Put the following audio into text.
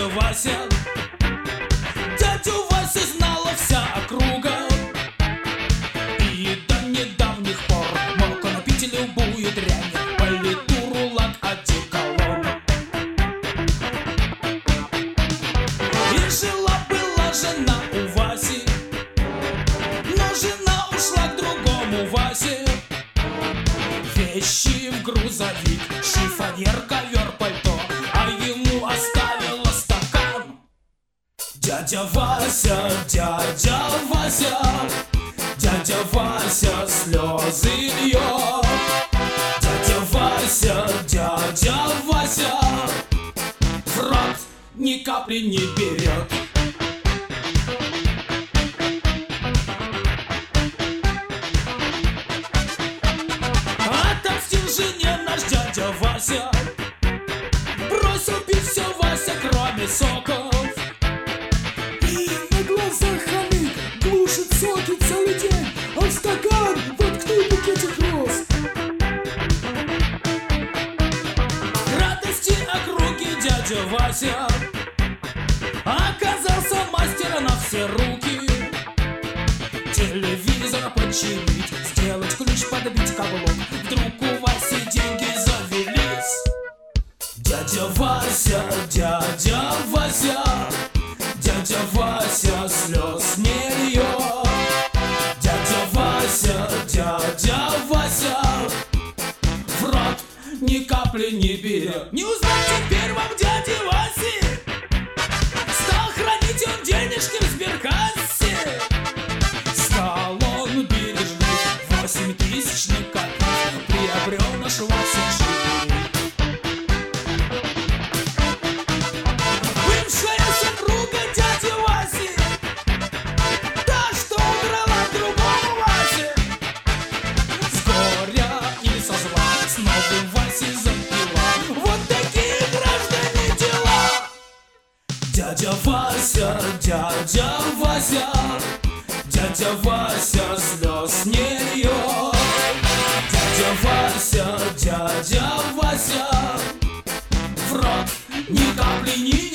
дядя Вася. Дядю Васю знала вся округа, и до недавних пор мог он пить любую дрянь, политуру, лак, одеколон. И жила-была жена у Васи, но жена ушла к другому Васе. Вещи в грузовик, шифонер, ковер, пальто, а ему оставила стакан. Дядя Вася, дядя Вася, дядя Вася слезы льет. Дядя Вася, дядя Вася в рот ни капли не берет. Отомстил жене наш дядя Вася, бросил пить все Вася, кроме соков. И на глазах хомяк глушит соки целый день, а в стакан воткнул букетик роз. К радости округи дядя Вася оказался мастера на все руки. Телевизор починить, сделать ключ, подбить каблук. Вдруг у Васи деньги завелись. Дядя Вася, дядя Вася, дядя Вася слез не льет. Дядя Вася, дядя Вася в рот ни капли не берет. Не узнать теперь вам дяди Васи, стал хранить он денежки в сберкассе. Стал он бережный, 8000 копеек приобрел наш Вася живей. Бывшая супруга дяди Васи, та, что удрала к другому Васе, с горя или со зла с новым Васей запила. Вот такие, граждане, дела. Дядя Вася, дядя Вася, дядя Вася слез не льет. Дядя Вася, дядя Вася в рот ни капли не